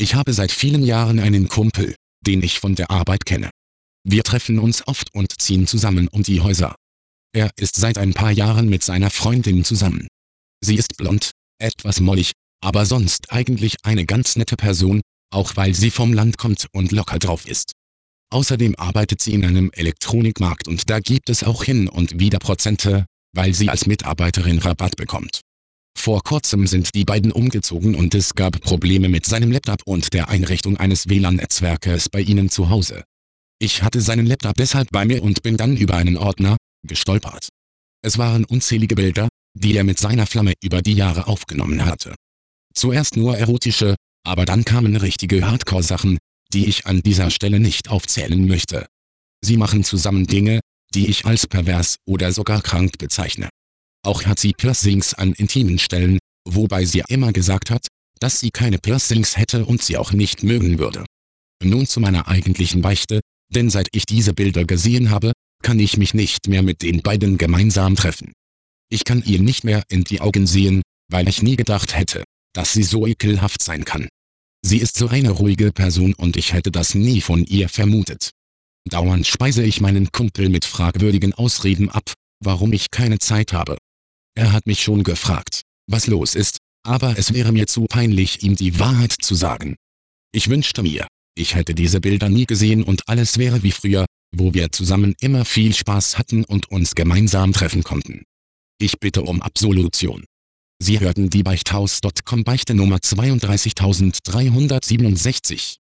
Ich habe seit vielen Jahren einen Kumpel, den ich von der Arbeit kenne. Wir treffen uns oft und ziehen zusammen um die Häuser. Er ist seit ein paar Jahren mit seiner Freundin zusammen. Sie ist blond, etwas mollig, aber sonst eigentlich eine ganz nette Person, auch weil sie vom Land kommt und locker drauf ist. Außerdem arbeitet sie in einem Elektronikmarkt und da gibt es auch hin und wieder Prozente, weil sie als Mitarbeiterin Rabatt bekommt. Vor kurzem sind die beiden umgezogen und es gab Probleme mit seinem Laptop und der Einrichtung eines WLAN-Netzwerkes bei ihnen zu Hause. Ich hatte seinen Laptop deshalb bei mir und bin dann über einen Ordner gestolpert. Es waren unzählige Bilder, die er mit seiner Flamme über die Jahre aufgenommen hatte. Zuerst nur erotische, aber dann kamen richtige Hardcore-Sachen, die ich an dieser Stelle nicht aufzählen möchte. Sie machen zusammen Dinge, die ich als pervers oder sogar krank bezeichne. Auch hat sie Piercings an intimen Stellen, wobei sie immer gesagt hat, dass sie keine Piercings hätte und sie auch nicht mögen würde. Nun zu meiner eigentlichen Beichte, denn seit ich diese Bilder gesehen habe, kann ich mich nicht mehr mit den beiden gemeinsam treffen. Ich kann ihr nicht mehr in die Augen sehen, weil ich nie gedacht hätte, dass sie so ekelhaft sein kann. Sie ist so eine ruhige Person und ich hätte das nie von ihr vermutet. Dauernd speise ich meinen Kumpel mit fragwürdigen Ausreden ab, warum ich keine Zeit habe. Er hat mich schon gefragt, was los ist, aber es wäre mir zu peinlich, ihm die Wahrheit zu sagen. Ich wünschte mir, ich hätte diese Bilder nie gesehen und alles wäre wie früher, wo wir zusammen immer viel Spaß hatten und uns gemeinsam treffen konnten. Ich bitte um Absolution. Sie hörten die Beichthaus.com Beichte Nummer 32367.